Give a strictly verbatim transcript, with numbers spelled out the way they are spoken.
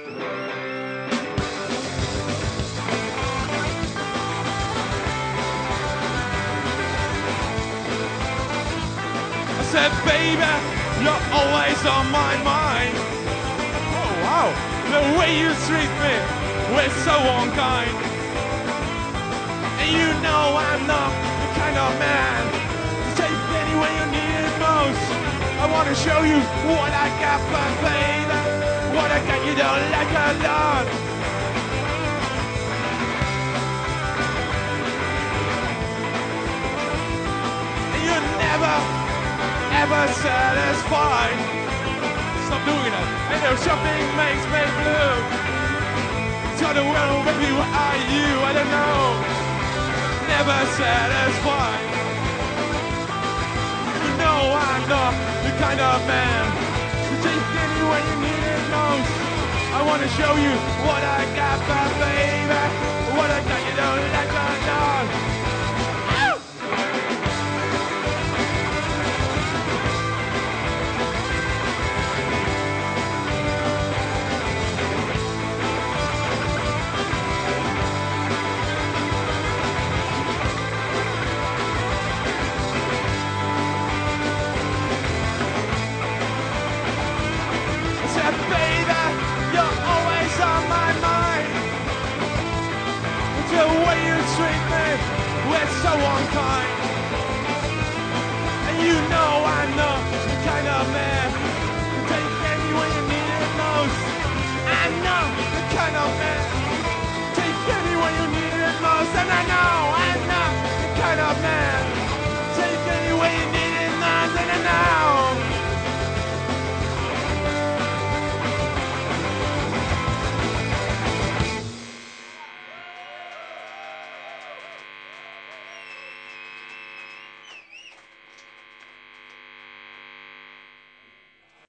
I said, baby, you're always on my mind. Oh, wow. The way you treat me, we're so unkind. And you know I'm not the kind of man to take pity when you need it most. I want to show you what I got, but baby, what I got you don't like a lot. And you're never, ever satisfied. Stop doing it. I know something makes me blue. Tell the world, baby, what are you? I don't know. Never satisfied. You know I'm not the kind of man who takes pity when you need it most. I want to show you what I got, but baby, what I got you don't like a lot. The way you treat me, we're so unkind.